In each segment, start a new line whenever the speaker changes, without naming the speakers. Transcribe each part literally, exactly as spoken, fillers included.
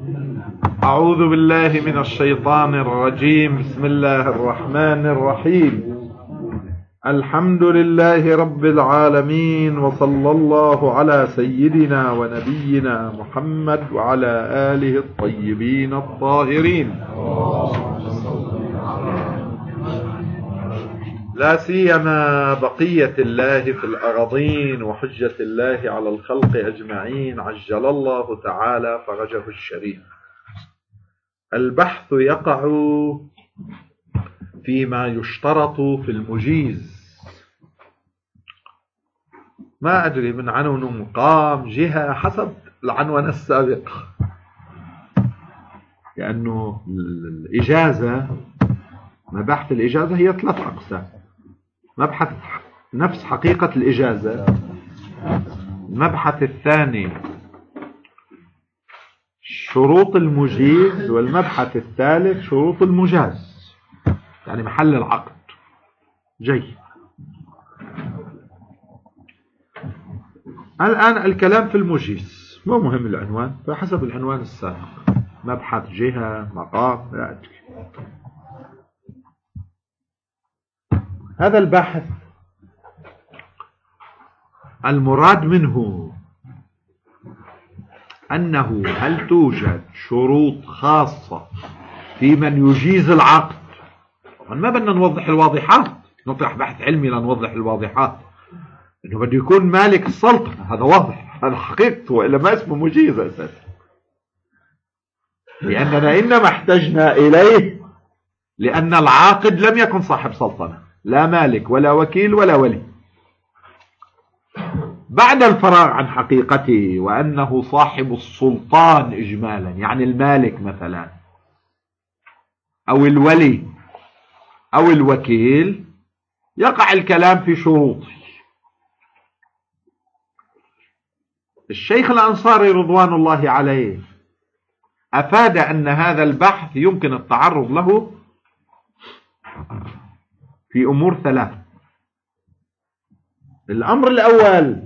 أعوذ بالله من الشيطان الرجيم. بسم الله الرحمن الرحيم. الحمد لله رب العالمين، وصلى الله على سيدنا ونبينا محمد وعلى آله الطيبين الطاهرين، لا سيما بقية الله في الأراضين وحجة الله على الخلق أجمعين، عجل الله تعالى فرجه الشريف. البحث يقع فيما يشترط في المجيز. ما أدري من عنون مقام جهة حسب العنوان السابق، لأنه الإجازة، مباحث الإجازة هي ثلاث أقسام: مبحث نفس حقيقة الإجازة، المبحث الثاني شروط المجيز، والمبحث الثالث شروط المجاز، يعني محل العقد. جيد. الآن الكلام في المجيز، مو مهم العنوان، فحسب العنوان السابق، مبحث، جهة، مقام، لا أدري. هذا البحث المراد منه أنه هل توجد شروط خاصة في من يجيز العقد. ما بدنا نوضح الواضحات، نطرح بحث علمي لنوضح الواضحات، إنه بده يكون مالك السلطنة، هذا واضح، هذا حقيقته، وإلا ما اسمه مجيز أساسا، لأننا إنما احتجنا إليه لأن العاقد لم يكن صاحب سلطنة، لا مالك ولا وكيل ولا ولي. بعد الفراغ عن حقيقته وأنه صاحب السلطان إجمالا، يعني المالك مثلا أو الولي أو الوكيل، يقع الكلام في شروطه. الشيخ الأنصاري رضوان الله عليه أفاد أن هذا البحث يمكن التعرض له في أمور ثلاث. الأمر الأول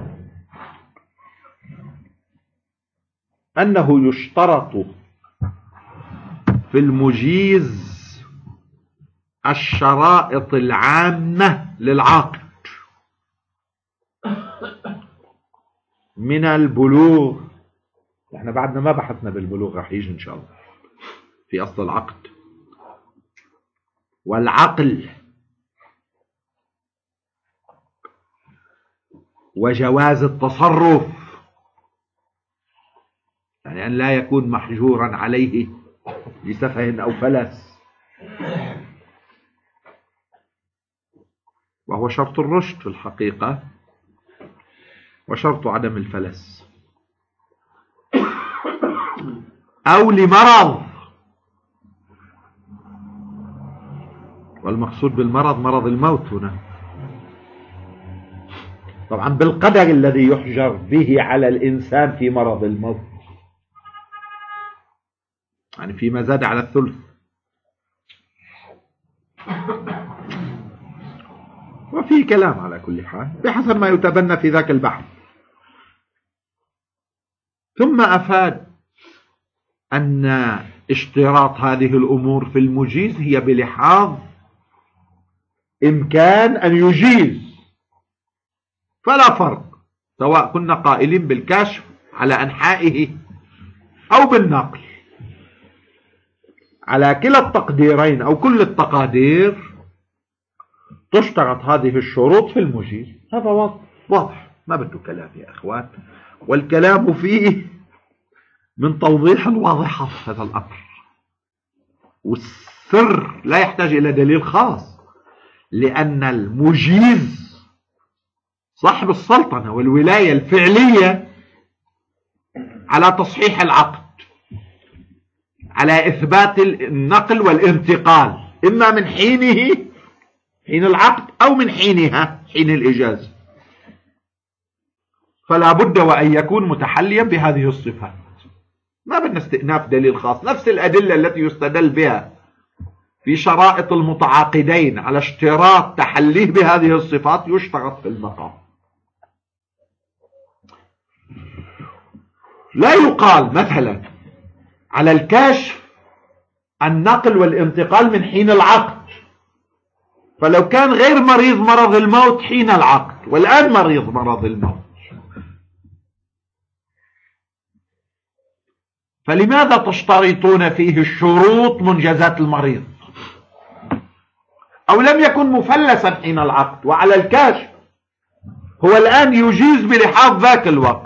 أنه يشترط في المجيز الشرائط العامة للعقد، من البلوغ، احنا بعدنا ما بحثنا بالبلوغ، رح يجي إن شاء الله في أصل العقد، والعقل، وجواز التصرف، يعني أن لا يكون محجورا عليه لسفه أو فلس، وهو شرط الرشد في الحقيقة، وشرط عدم الفلس، أو لمرض، والمقصود بالمرض مرض الموت هنا، طبعا بالقدر الذي يحجر به على الإنسان في مرض الموت، يعني فيما زاد على الثلث. وفي كلام على كل حال بحسب ما يتبنى في ذاك البحث. ثم أفاد أن اشتراط هذه الأمور في المجيز هي بلحاظ إمكان أن يجيز، فلا فرق سواء كنا قائلين بالكشف على أنحائه أو بالنقل، على كلا التقديرين أو كل التقادير تشترط هذه الشروط في المجيز. هذا واضح، ما بده كلام يا أخوان، والكلام فيه من توضيح الواضحات هذا الأمر، والسر لا يحتاج إلى دليل خاص، لأن المجيز صاحب السلطنة والولاية الفعلية على تصحيح العقد، على إثبات النقل والانتقال، إما من حينه حين العقد أو من حينها حين الإجازة، فلا بد وأن يكون متحليا بهذه الصفات. ما بدنا استئناف دليل خاص، نفس الأدلة التي يستدل بها في شرائط المتعاقدين على اشتراط تحليه بهذه الصفات يشترط في المقام. لا يقال مثلا على الكشف النقل والانتقال من حين العقد، فلو كان غير مريض مرض الموت حين العقد والآن مريض مرض الموت، فلماذا تشترطون فيه الشروط منجزات المريض؟ أو لم يكن مفلسا حين العقد وعلى الكاشف هو الآن يجيز بلحاظ ذاك الوقت،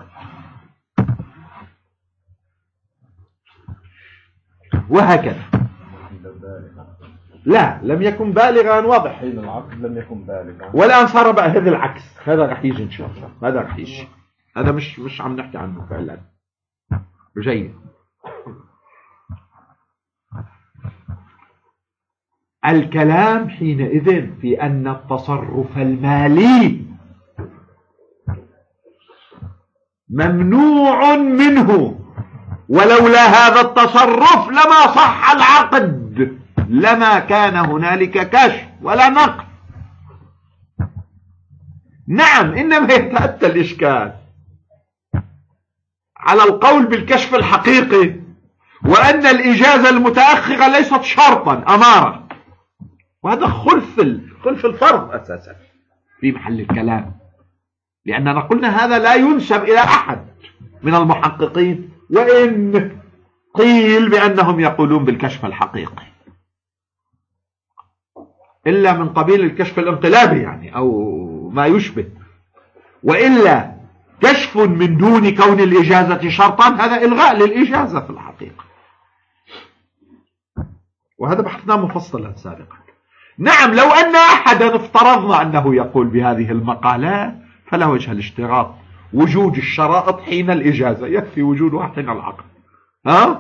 وهكذا. لا، لم يكن بالغا، واضح.
حين العقد لم يكن بالغا،
والآن صار بقى هذا العكس. هذا رح يجي إن شاء الله، هذا رح يجي، هذا مش مش عم نحكي عنه فعلا. جيد. الكلام حينئذ في أن التصرف المالي ممنوع منه، ولولا هذا التصرف لما صح العقد، لما كان هنالك كشف ولا نقل. نعم، إنما يتأتى الإشكال على القول بالكشف الحقيقي، وأن الإجازة المتأخرة ليست شرطا، أمارة، وهذا خلف خلف الفرض أساسا في محل الكلام، لأننا قلنا هذا لا ينسب إلى أحد من المحققين، وإن قيل بأنهم يقولون بالكشف الحقيقي إلا من قبيل الكشف الانقلابي يعني أو ما يشبه، وإلا كشف من دون كون الإجازة شرطا هذا إلغاء للإجازة في الحقيقة، وهذا بحثناه مفصلا سابقا. نعم، لو أن أحدا افترضنا أنه يقول بهذه المقالات فلا وجه الاشتراط وجود الشرائط حين الإجازة، يكفي وجودها حين العقد، ها؟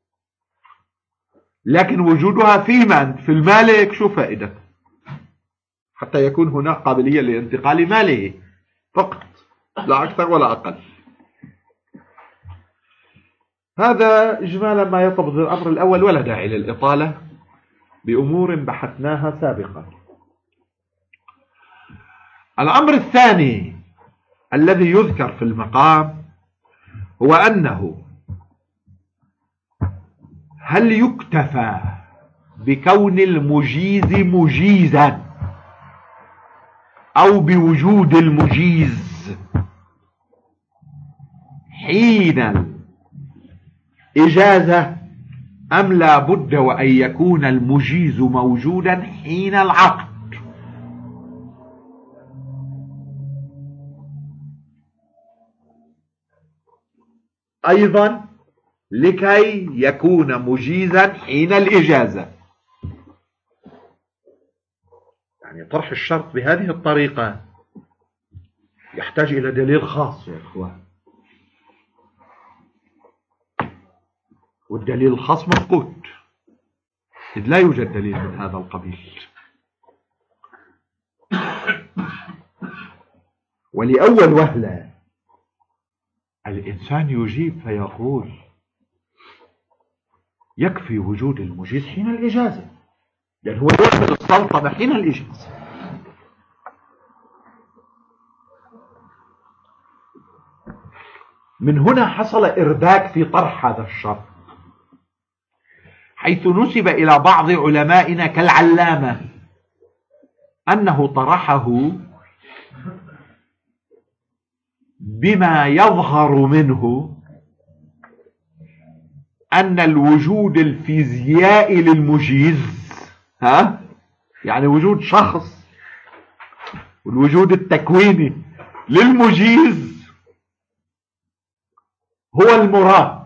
لكن وجودها في من؟ في المالك، شو فائدة؟ حتى يكون هناك قابلية لانتقال ماله فقط، لا أكثر ولا أقل. هذا إجمالا ما يطبق الأمر الأول، ولا داعي للإطالة بأمور بحثناها سابقا. الأمر الثاني الذي يذكر في المقام هو أنه هل يكتفى بكون المجيز مجيزا أو بوجود المجيز حين الإجازة، أم لا بد وأن يكون المجيز موجودا حين العقد؟ أيضا لكي يكون مجيزا حين الإجازة، يعني طرح الشرط بهذه الطريقة يحتاج إلى دليل خاص يا إخوان، والدليل الخاص مفقود، إذ لا يوجد دليل من هذا القبيل. ولأول وهلة الإنسان يجيب فيقول يكفي وجود المجيز حين الإجازة، لأن هو يأخذ السلطنة حين الإجازة. من هنا حصل إرباك في طرح هذا الشرط، حيث نسب إلى بعض علمائنا كالعلامة أنه طرحه بما يظهر منه أن الوجود الفيزيائي للمجيز، ها يعني وجود شخص، والوجود التكويني للمجيز هو المراد،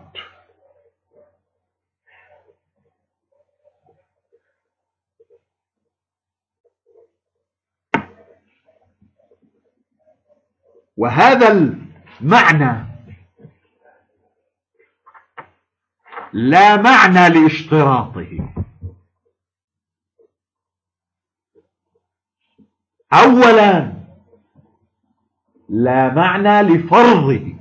وهذا المعنى لا معنى لاشتراطه. أولا لا معنى لفرضه،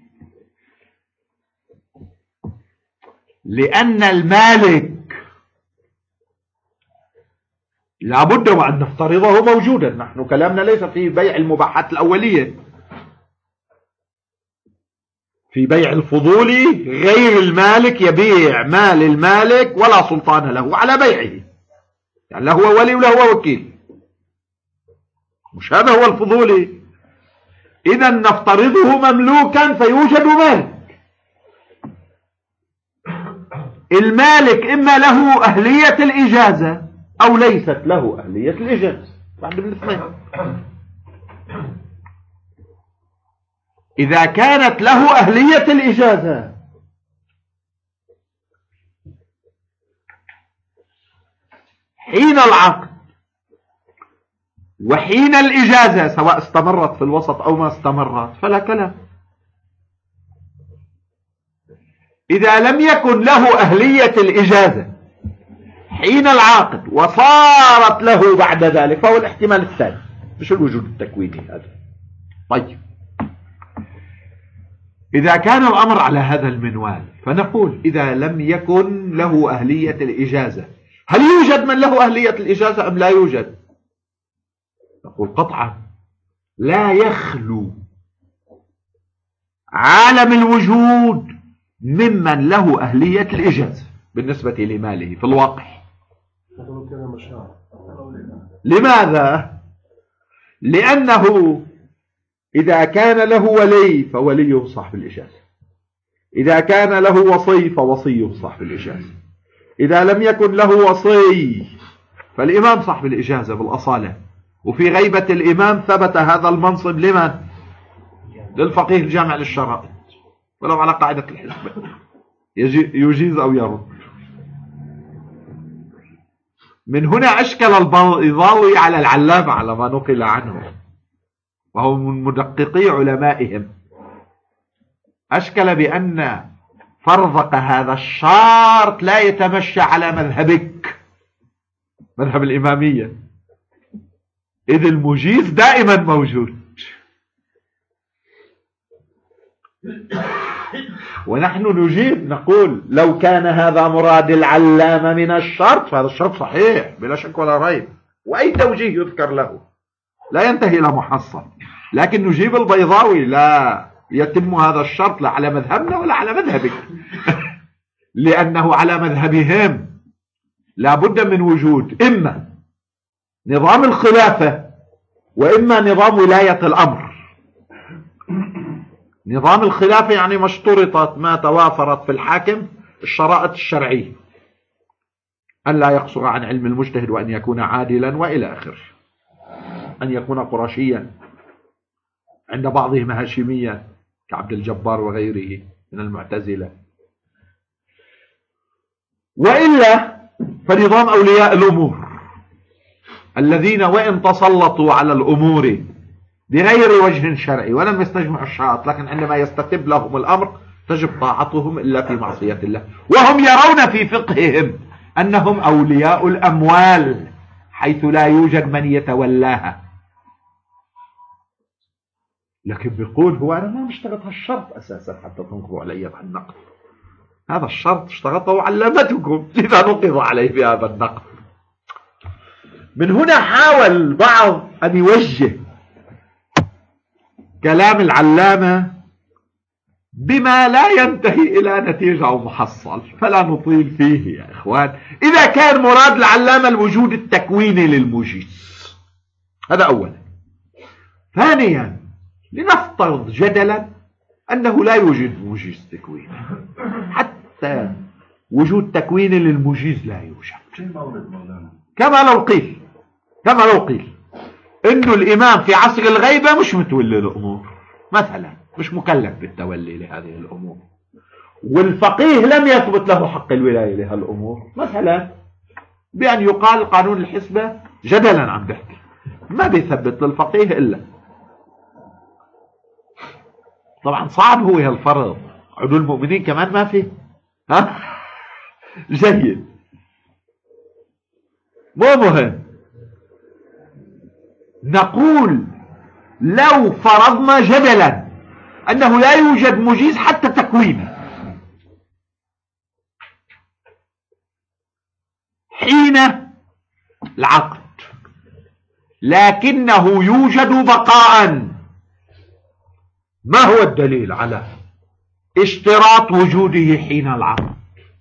لأن المالك لابد وأن نفترضه موجودا، نحن كلامنا ليس في بيع المباحات الأولية، في بيع الفضولي غير المالك يبيع مال المالك ولا سلطان له على بيعه، يعني لا هو ولي ولا هو وكيل، مش هذا هو الفضولي. إذا نفترضه مملوكا فيوجد مالك، المالك إما له أهلية الإجازة أو ليست له أهلية الإجازة، واحد من الاثنين. إذا كانت له أهلية الإجازة حين العقد وحين الإجازة سواء استمرت في الوسط أو ما استمرت فلا كلام. إذا لم يكن له أهلية الإجازة حين العقد وصارت له بعد ذلك فهو الاحتمال الثاني، مش الوجود التكويني هذا. طيب إذا كان الأمر على هذا المنوال فنقول إذا لم يكن له أهلية الإجازة هل يوجد من له أهلية الإجازة أم لا يوجد؟ نقول قطعا لا يخلو عالم الوجود ممن له أهلية الإجازة بالنسبة لماله في الواقع. لماذا؟ لأنه إذا كان له ولي فوليه صاحب الإجازة، إذا كان له وصي فوصيه صاحب الإجازة، إذا لم يكن له وصي فالإمام صاحب الإجازة بالأصالة، وفي غيبة الإمام ثبت هذا المنصب لمن؟ للفقيه الجامع للشرائط ولو على قاعدة الحسبة يجيز أو يرد. من هنا أشكل البيضاوي على العلامة على ما نقل عنه، وهو من مدققي علمائهم، أشكل بأن فرضك هذا الشرط لا يتمشى على مذهبك مذهب الإمامية، إذ المجيز دائما موجود. ونحن نجيب نقول لو كان هذا مراد العلامة من الشرط فهذا الشرط صحيح بلا شك ولا ريب، وأي توجيه يذكر له لا ينتهي إلى محصل، لكن نجيب البيضاوي لا يتم هذا الشرط لا على مذهبنا ولا على مذهبك لأنه على مذهبهم لا بد من وجود إما نظام الخلافة وإما نظام ولاية الأمر. نظام الخلافة يعني ما اشترطت ما توافرت في الحاكم الشرائط الشرعية، أن لا يقصر عن علم المجتهد وأن يكون عادلا وإلى آخره، أن يكون قرشيا عند بعضهم هاشميا كعبد الجبار وغيره من المعتزلة، وإلا فنظام أولياء الأمور الذين وإن تسلطوا على الأمور بغير وجه شرعي ولم يستجمعوا الشرائط، لكن عندما يستتب لهم الأمر تجب طاعتهم إلا في معصية الله، وهم يرون في فقههم أنهم أولياء الأموال حيث لا يوجد من يتولاها. لكن بيقول هو أنا ما اشترط هالشرط أساسا حتى تنقضوا علي بالنقض، هذا الشرط اشترطه علمتكم لذا نقض عليه بهذا النقض. من هنا حاول البعض أن يوجه كلام العلامة بما لا ينتهي إلى نتيجة أو محصل، فلا نطيل فيه يا إخوان. إذا كان مراد العلامة الوجود التكويني للمجيز، هذا أولا. ثانيا لنفترض جدلا أنه لا يوجد مجيز تكويني، حتى وجود تكويني للمجيز لا يوجد، كما لو قيل كما لو قيل إنه الإمام في عصر الغيبة مش متولي الأمور مثلا، مش مكلف بالتولي لهذه الأمور، والفقيه لم يثبت له حق الولاية لهالأمور مثلا، بأن يقال قانون الحسبة جدلا عم بحكي ما بيثبت للفقيه إلا. طبعا صعب هو هالفرض، عدول المؤمنين كمان ما فيه، ها جيد مو مهم. نقول لو فرضنا جدلا أنه لا يوجد مجيز حتى تكوينه حين العقد، لكنه يوجد بقاء، ما هو الدليل على اشتراط وجوده حين العقد.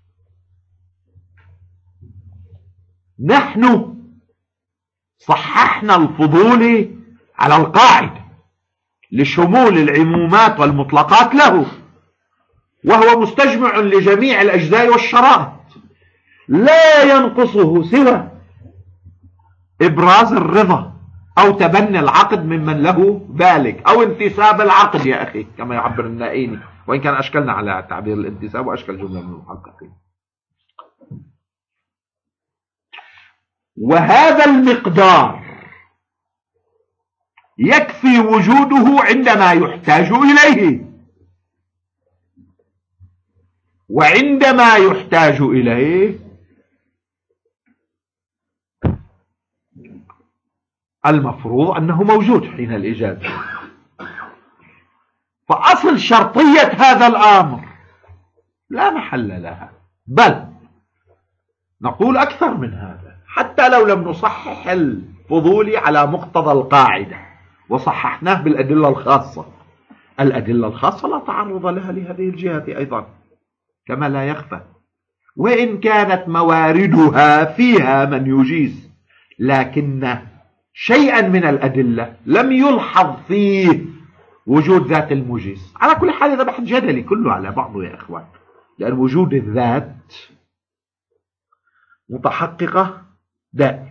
نحن صححنا الفضول على القاعدة لشمول العمومات والمطلقات له، وهو مستجمع لجميع الأجزاء والشرائط، لا ينقصه سوى إبراز الرضا أو تبني العقد ممن له ذلك، أو انتساب العقد يا أخي كما يعبر النائيني، وإن كان أشكلنا على تعبير الانتساب وأشكل جملة من المحققين. وهذا المقدار يكفي وجوده عندما يحتاج إليه، وعندما يحتاج إليه المفروض أنه موجود حين الإجازة. فأصل شرطية هذا الأمر لا محل لها، بل نقول أكثر من هذا، حتى لو لم نصحح الفضول على مقتضى القاعدة وصححناه بالأدلة الخاصة، الأدلة الخاصة لا تعرض لها لهذه الجهة أيضا كما لا يخفى، وإن كانت مواردها فيها من يجيز، لكن شيئا من الأدلة لم يلحظ فيه وجود ذات المجيز. على كل حال هذا بحث جدلي كله على بعضه يا إخوان، لأن وجود الذات متحققة دائما.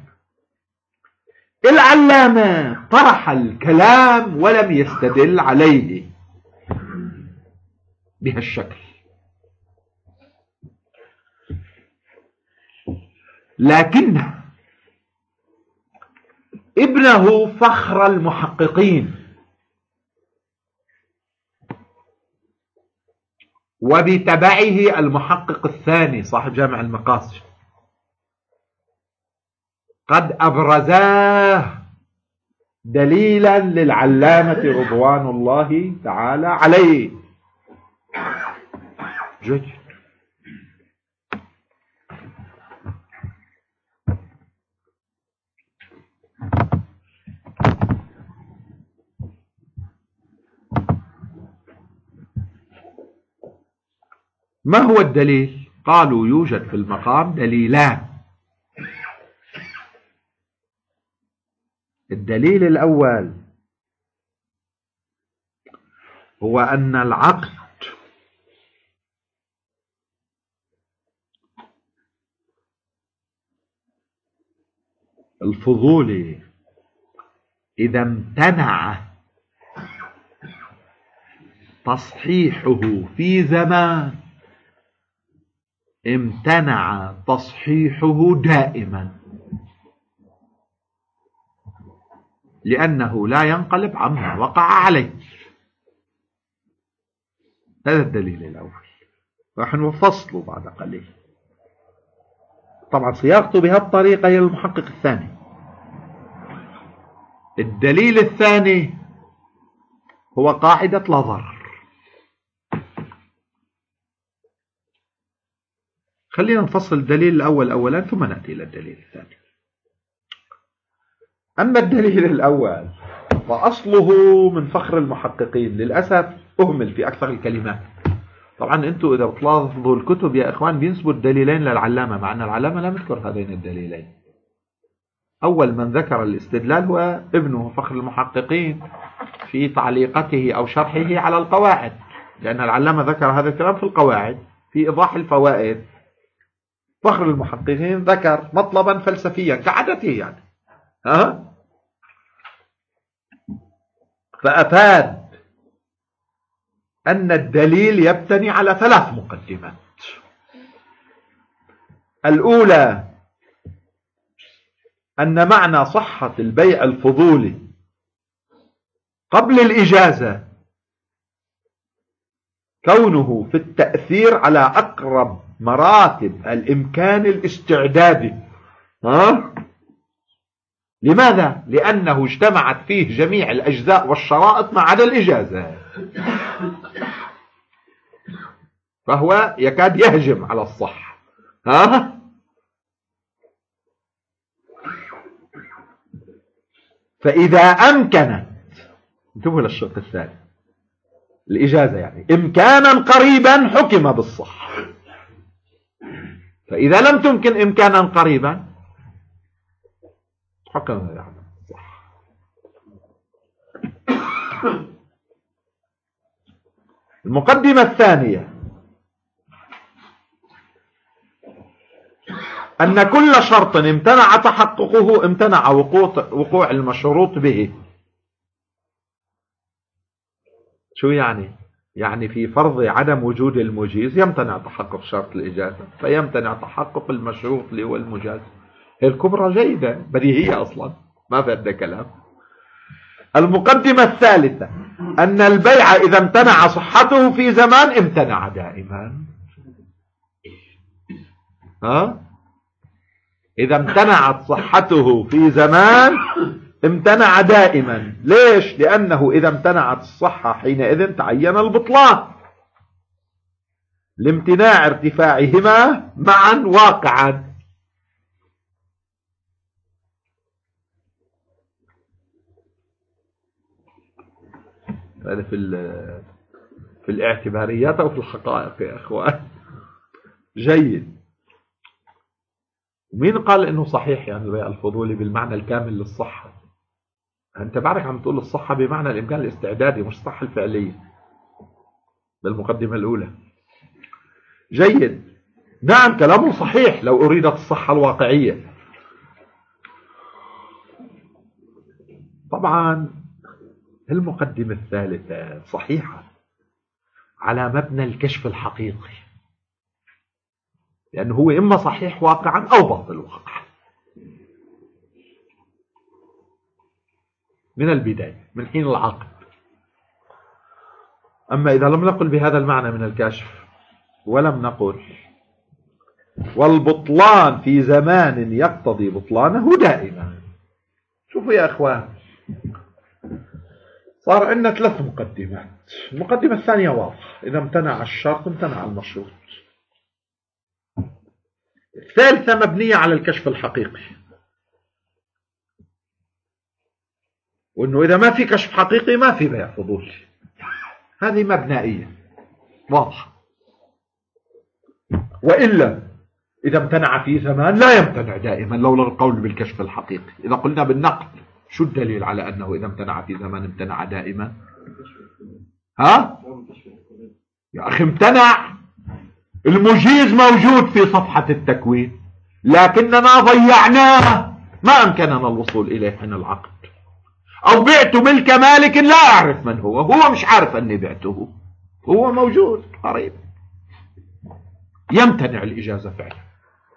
العلامة طرح الكلام ولم يستدل عليه بهالشكل، لكن ابنه فخر المحققين وبتبعه المحقق الثاني صاحب جامع المقاصد قد أبرزاه دليلا للعلامة رضوان الله تعالى عليه. جيد. ما هو الدليل؟ قالوا يوجد في المقام دليلان. الدليل الأول هو أن العقد الفضولي إذا امتنع تصحيحه في زمان امتنع تصحيحه دائما، لأنه لا ينقلب عما وقع عليه. هذا الدليل الأول، راح نفصله بعد قليل. طبعا صياغته بهالطريقة هي المحقق الثاني. الدليل الثاني هو قاعدة لا ضرر. خلينا نفصل الدليل الأول أولا ثم نأتي إلى الدليل الثاني. أما الدليل الأول فأصله من فخر المحققين، للأسف أهمل في أكثر الكلمات. طبعا أنتم إذا بتلاحظوا الكتب يا إخوان بينسبوا الدليلين للعلامة، مع أن العلامة لم يذكر هذين الدليلين. أول من ذكر الاستدلال هو ابنه فخر المحققين في تعليقته أو شرحه على القواعد، لأن العلامة ذكر هذا الكلام في القواعد في إيضاح الفوائد. فخر المحققين ذكر مطلبا فلسفيا كعادته يعني، ها؟ فأفاد أن الدليل يبتني على ثلاث مقدمات. الأولى أن معنى صحة البيع الفضولي قبل الإجازة كونه في التأثير على أقرب مراتب الإمكان الاستعدادي. ها؟ لماذا؟ لأنه اجتمعت فيه جميع الأجزاء والشرائط ما عدا الإجازة، فهو يكاد يهجم على الصح. ها؟ فإذا أمكنت، انتبهوا للشرط الثاني، الإجازة يعني إمكانا قريبا حكم بالصحة. فإذا لم تمكن إمكانا قريبا حكم بالصحة. المقدمة الثانية أن كل شرط امتنع تحققه امتنع وقوع المشروط به. شو يعني؟ يعني في فرض عدم وجود المجيز يمتنع تحقق شرط الإجازة فيمتنع تحقق المشروط اللي هو المجاز. هي الكبرى جيدة بديهية أصلا ما في عندنا كلام. المقدمة الثالثة أن البيع إذا امتنع صحته في زمان امتنع دائما. ها؟ إذا امتنعت صحته في زمان امتنع دائما. ليش؟ لأنه إذا امتنعت الصحة حينئذ تعين البطلان لامتناع ارتفاعهما معا واقعا. هذا في في الاعتباريات أو في الحقائق يا أخوان. جيد. مين قال إنه صحيح يعني البيع الفضولي بالمعنى الكامل للصحة؟ أنت بعرف عم تقول الصحة بمعنى الإمكان الاستعدادي مش الصحة الفعلية بالمقدمة الأولى. جيد. نعم كلامه صحيح لو أريدت الصحة الواقعية. طبعا المقدمة الثالثة صحيحة على مبنى الكشف الحقيقي، لأنه هو إما صحيح واقعا أو باطل واقعا من البداية من حين العقد. أما إذا لم نقل بهذا المعنى من الكشف ولم نقل والبطلان في زمان يقتضي بطلانه دائما. شوفوا يا أخوان صار عندنا ثلاث مقدمات. المقدمة الثانية واضحة، إذا امتنع الشرط امتنع المشروط. الثالثة مبنية على الكشف الحقيقي، وإنه إذا ما في كشف حقيقي ما في بيع فضولي. هذه مبنائية واضحة. وإلا إذا امتنع في زمان لا يمتنع دائما لولا القول بالكشف الحقيقي. إذا قلنا بالنقد شو الدليل على أنه إذا امتنع في زمان امتنع دائما؟ ها؟ يا أخي امتنع المجيز موجود في صفحة التكوين لكننا ضيعناه ما أمكننا الوصول إليه حين العقد. أو بعت ملك مالك لا أعرف من هو، هو مش عارف أني بعته، هو موجود قريب، يمتنع الإجازة فعلا.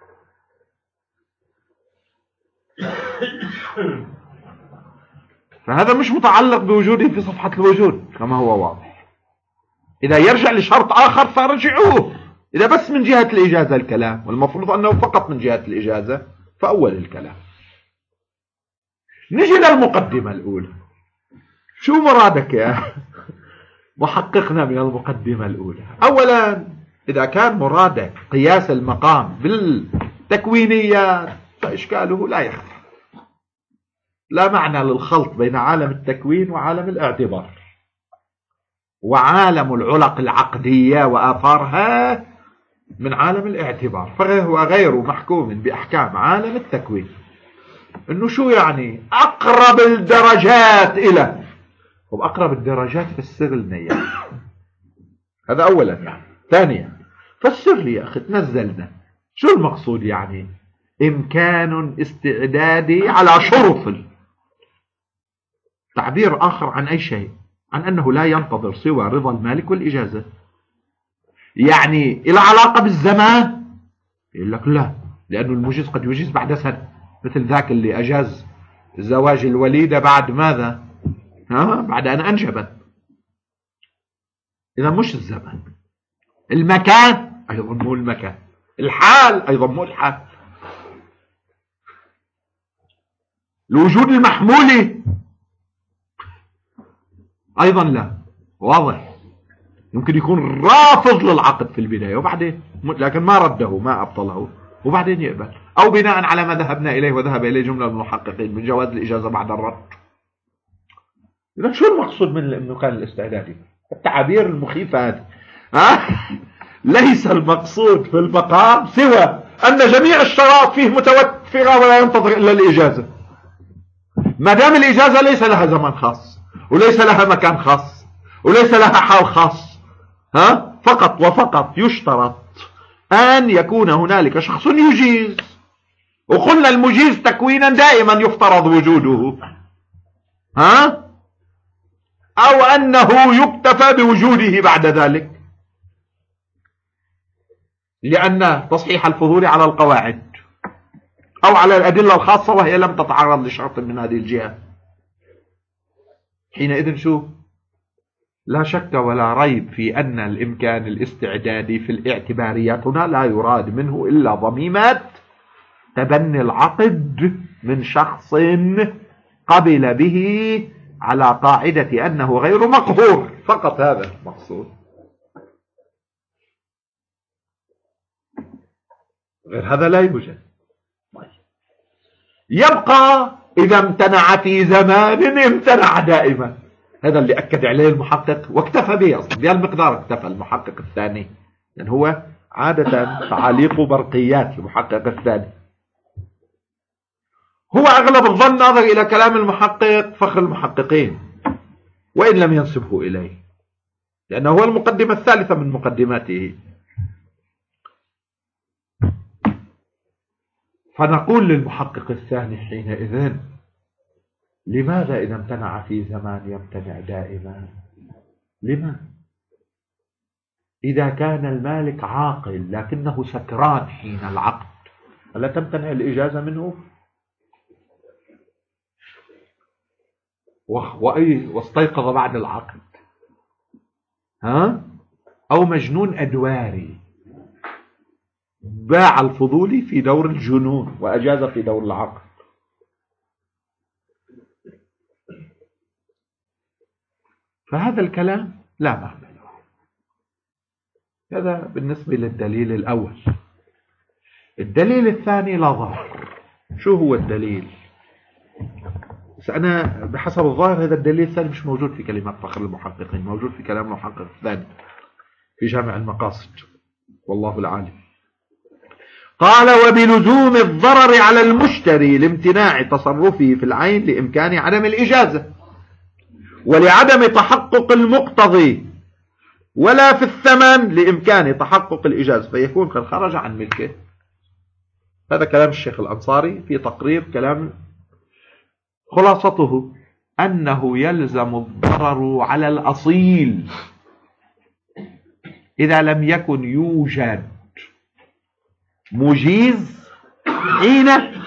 فهذا مش متعلق بوجوده في صفحة الوجود كما هو واضح. إذا يرجع لشرط آخر فرجعوه. إذا بس من جهة الإجازة الكلام، والمفروض أنه فقط من جهة الإجازة فأول الكلام. نجي للمقدمة الأولى. شو مرادك يا محققنا من المقدمة الأولى؟ أولا إذا كان مرادك قياس المقام بالتكوينيات فإشكاله لا يخفى. لا معنى للخلط بين عالم التكوين وعالم الاعتبار وعالم العلق العقدية وآثارها من عالم الاعتبار، فهو غير محكوم بأحكام عالم التكوين. إنه شو يعني أقرب الدرجات إلى وأقرب الدرجات فسر لنا يعني. هذا أولا يعني. ثانيا فسر لي يا أخي تنزلنا شو المقصود يعني إمكان استعدادي على شرف. تعبير آخر عن أي شيء عن أنه لا ينتظر سوى رضا المالك والإجازة. يعني إلى علاقة بالزمان؟ يقول لك لا، لأنه المجيز قد يجيز بعد سنة، مثل ذاك اللي أجاز زواج الوليدة بعد ماذا؟ ها؟ بعد أن أنجبت. إذا مش الزمان. المكان أيضا مو المكان، الحال أيضا مو الحال، الوجود المحمولي أيضا لا. واضح؟ يمكن يكون رافض للعقد في البداية وبعدين لكن ما رده ما أبطله وبعدين يقبل، أو بناء على ما ذهبنا إليه وذهب إليه جملة من المحققين من جواز الإجازة بعد الرد. إذا شو المقصود من الإمكان الاستعدادي؟ التعابير المخيفة هذه. ها؟ ليس المقصود في المقام سوى أن جميع الشرائط فيه متوفرة ولا ينتظر إلا الإجازة. ما دام الإجازة ليس لها زمن خاص وليس لها مكان خاص وليس لها حال خاص، ها؟ فقط وفقط يشترط أن يكون هنالك شخص يجيز، وقلنا المجيز تكوينا دائما يفترض وجوده، ها؟ أو أنه يكتفى بوجوده بعد ذلك، لأن تصحيح الفضول على القواعد أو على الأدلة الخاصة وهي لم تتعرض لشرط من هذه الجهة. حينئذ شو؟ لا شك ولا ريب في أن الإمكان الاستعدادي في الاعتباريات هنا لا يراد منه إلا ضميمات تبني العقد من شخص قبل به على قاعدة أنه غير مقهور، فقط هذا المقصود. غير هذا لا يوجد. يبقى إذا امتنع في زمان امتنع دائما، هذا اللي أكد عليه المحقق واكتفى به أصلا بهالمقدار. اكتفى المحقق الثاني، لأن هو عادة تعاليق برقيات المحقق الثاني. هو أغلب الظن ناظر إلى كلام المحقق فخر المحققين وإن لم ينسبه إليه، لأنه هو المقدمة الثالثة من مقدماته. فنقول للمحقق الثاني حينئذ: لماذا إذا امتنع في زمان يمتنع دائما؟ لما؟ إذا كان المالك عاقل لكنه سكران حين العقد، ألا تمتنع الإجازة منه؟ وأي واستيقظ بعد العقد، ها؟ أو مجنون أدواري باع الفضولي في دور الجنون وأجاز في دور العقد. فهذا الكلام لا معنى له. هذا بالنسبة للدليل الأول. الدليل الثاني لا ضرر. شو هو الدليل؟ بس أنا بحسب الظاهر هذا الدليل الثاني مش موجود في كلمات فخر المحققين، موجود في كلام المحقق الثاني في جامع المقاصد، والله العالم. قال: وبلزوم الضرر على المشتري لامتناع تصرفه في العين لإمكان عدم الإجازة، ولعدم تحقق المقتضي، ولا في الثمن لإمكان تحقق الإجازة، فيكون قد خرج عن ملكه. هذا كلام الشيخ الأنصاري في تقرير كلام. خلاصته أنه يلزم الضرر على الأصيل إذا لم يكن يوجد مجيز حين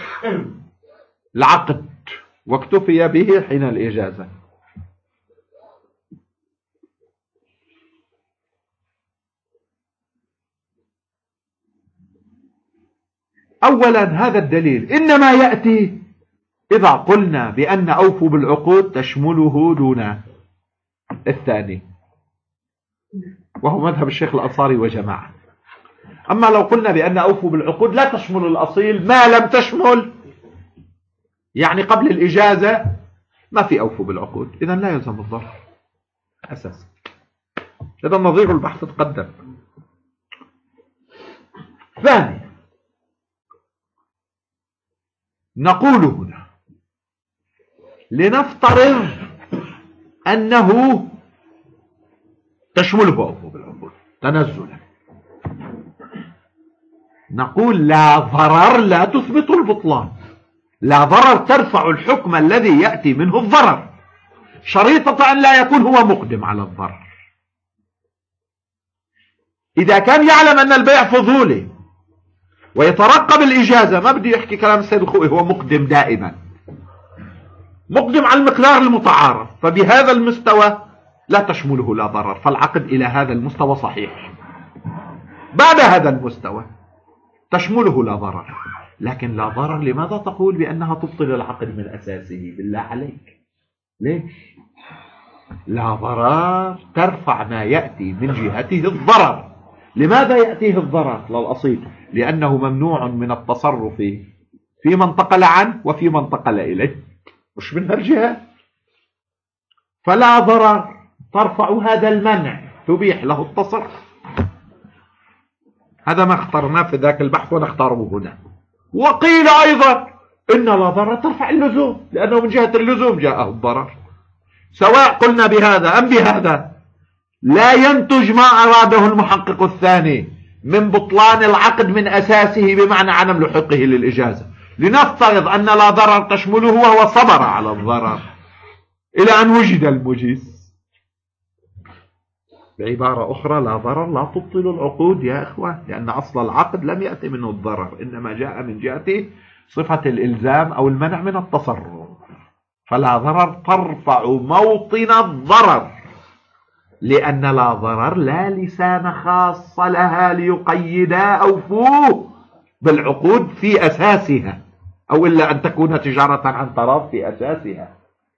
العقد واكتفي به حين الإجازة. أولا هذا الدليل إنما يأتي إذا قلنا بأن أوفوا بالعقود تشمله دون الثاني، وهو مذهب الشيخ الأنصاري وجماعة. أما لو قلنا بأن أوفوا بالعقود لا تشمل الأصيل ما لم تشمل، يعني قبل الإجازة ما في أوفوا بالعقود، إذن لا يلزم الضرر أساسا. هذا نظير البحث تقدم. ثانيا نقول هنا لنفترض أنه تشمله أوفوا بالعقود تنزلا، نقول لا ضرر لا تثبت البطلان. لا ضرر ترفع الحكم الذي يأتي منه الضرر، شريطة أن لا يكون هو مقدم على الضرر. إذا كان يعلم أن البيع فضولي ويترقب الإجازة، ما بدي يحكي كلام السيد الخوئي، هو مقدم دائما، مقدم على المقدار المتعارف، فبهذا المستوى لا تشمله لا ضرر، فالعقد إلى هذا المستوى صحيح. بعد هذا المستوى تشمله لا ضرر، لكن لا ضرر لماذا تقول بأنها تبطل العقد من أساسه؟ بالله عليك ليش؟ لا ضرر ترفع ما يأتي من جهته الضرر. لماذا يأتيه الضرر للأصيل؟ لأنه ممنوع من التصرف في من انتقل عنه وفي من انتقل إليه، مش من هالجهة. فلا ضرر ترفع هذا المنع، تبيح له التصرف. هذا ما اخترناه في ذاك البحث ونختاره هنا. وقيل أيضا إن لا ضرر ترفع اللزوم، لأنه من جهة اللزوم جاءه الضرر. سواء قلنا بهذا أم بهذا لا ينتج ما أراده المحقق الثاني من بطلان العقد من أساسه بمعنى عدم لحقه للإجازة. لنفترض أن لا ضرر تشمله وهو صبر على الضرر إلى أن وجد المجيز. بعبارة أخرى لا ضرر لا تبطل العقود يا إخوان، لأن أصل العقد لم يأتي منه الضرر، إنما جاء من جهة صفة الإلزام أو المنع من التصرف. فلا ضرر ترفع موطن الضرر، لأن لا ضرر لا لسان خاص لها ليقيدا أو فوه بالعقود في أساسها، أو إلا أن تكون تجارة عن تراض في أساسها.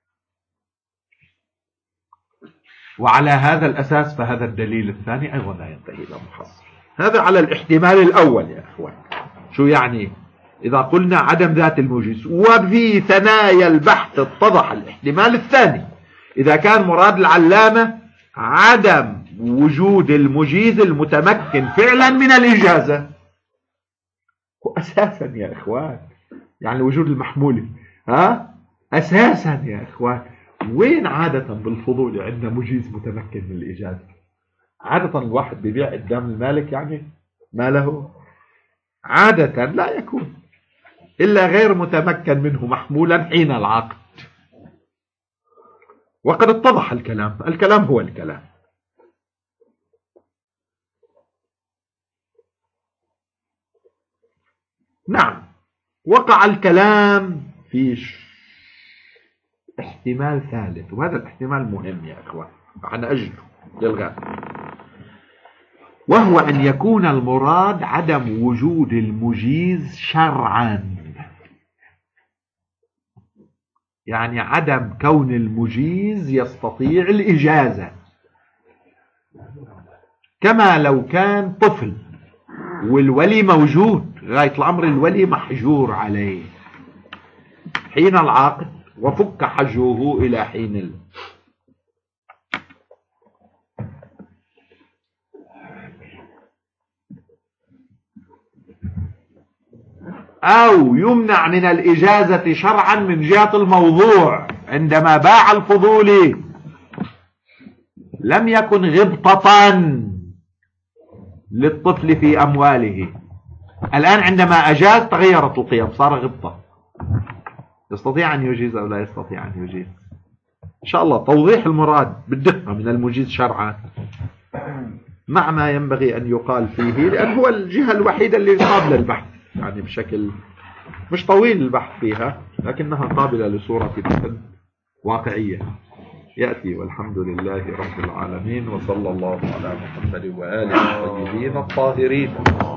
وعلى هذا الأساس فهذا الدليل الثاني أيضا لا ينتهي إلى محصل. هذا على الاحتمال الأول يا أخوان. شو يعني؟ إذا قلنا عدم ذات المجيز، وفي ثنايا البحث اتضح الاحتمال الثاني، إذا كان مراد العلامة عدم وجود المجيز المتمكن فعلا من الإجازة. وأساسا يا إخوان يعني وجود المحمول ها أساسا يا إخوان، وين عادة بالفضول عندنا مجيز متمكن من الإجازة؟ عادة الواحد بيبيع قدام المالك يعني ما له، عادة لا يكون إلا غير متمكن منه محمولا حين العقد. وقد اتضح الكلام، الكلام هو الكلام. نعم، وقع الكلام في احتمال ثالث، وهذا الاحتمال مهم يا أخوان أنا أجله للغاية، وهو أن يكون المراد عدم وجود المجيز شرعا، يعني عدم كون المجيز يستطيع الإجازة، كما لو كان طفل والولي موجود غاية الأمر، الولي محجور عليه حين العقد وفك حجره إلى حين ال... أو يمنع من الإجازة شرعا من جهة الموضوع. عندما باع الفضولي لم يكن غبطة للطفل في أمواله، الآن عندما أجاز تغيرت القيم، صار غبطة. يستطيع أن يجيز أو لا يستطيع أن يجيز؟ إن شاء الله توضيح المراد بالدقة من المجيز شرعا مع ما ينبغي أن يقال فيه، لأن هو الجهة الوحيدة اللي قابلة للبحث، يعني بشكل مش طويل البحث فيها لكنها قابلة لصورة بحث واقعية يأتي. والحمد لله رب العالمين، وصلى الله على محمد وآله الطيبين الطاهرين.